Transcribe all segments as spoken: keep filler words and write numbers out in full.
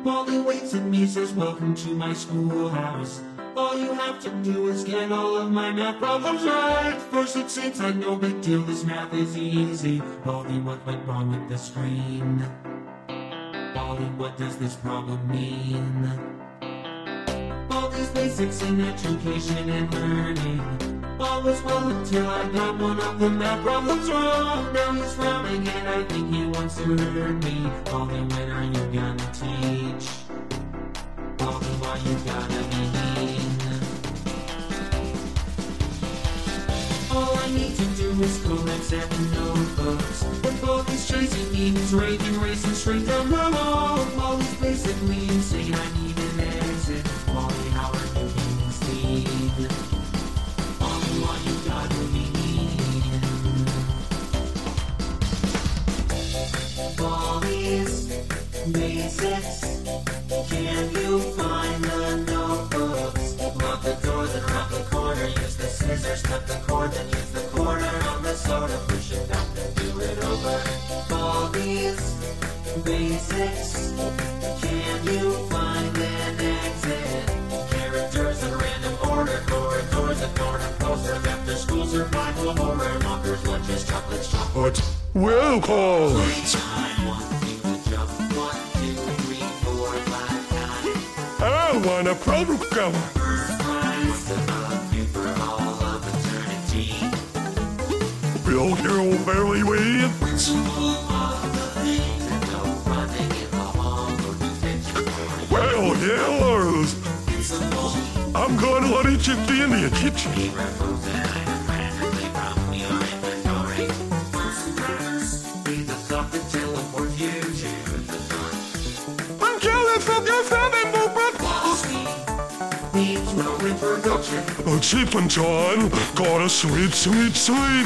Molly waits at me, says welcome to my schoolhouse. All you have to do is get all of my math problems right. First it seems like no big deal, this math is easy. Molly, what went wrong with the screen? Molly, what does this problem mean? Molly's basics in education and learning. All was well until I got one of the math problems wrong. Now he's frowning and I think he wants to hurt me. Molly, when are you gonna teach? Molly, why you gotta be mean? All I need to do is collect seven notebooks. But Molly's chasing me, he's raging, racing straight down the hall. Molly's basically insane, I need an exit. Molly, how are you being seen? Molly, why you gotta be mean? Molly's basics. Can you find the notebooks? Lock the door, then rock the corner. Use the scissors, cut the cord, then use the corner on the soda. Push it back, then do it over. Molly's basics. Can you find an exit? Characters in random order, corridors and corner posters. After school, survival, horror, mockers, lunches, chocolates, chocolates. Welcome! Playtime, one, two, jump, one, two, three, four, five, nine. I want a program. First prize, the paper all of eternity. Will you barely win? Principle of the things and no running in the hall or detention. Well, yellers, Principle, I'm gonna let each of you in the kitchen. be removed randomly from your inventory. First prize, be the thought that teleports you to the dark. I'm jealous of your seven movement. Philosophy needs no introduction. Oh, Chip and John got a sweet, sweet, sweet.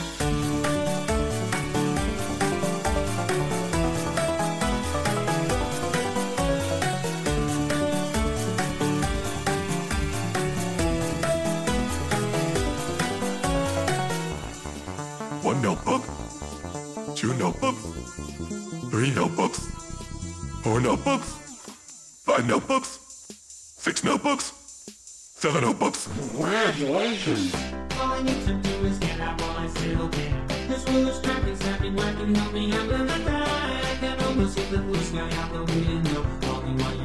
One notebook, two notebooks, three notebooks, four notebooks, five notebooks, six notebooks, seven notebooks. Congratulations! All I need to do is get out while I still can. This ruler's trapping, snapping, whacking, help me, I'm gonna die. I can almost see the blue sky out the window. Molly, why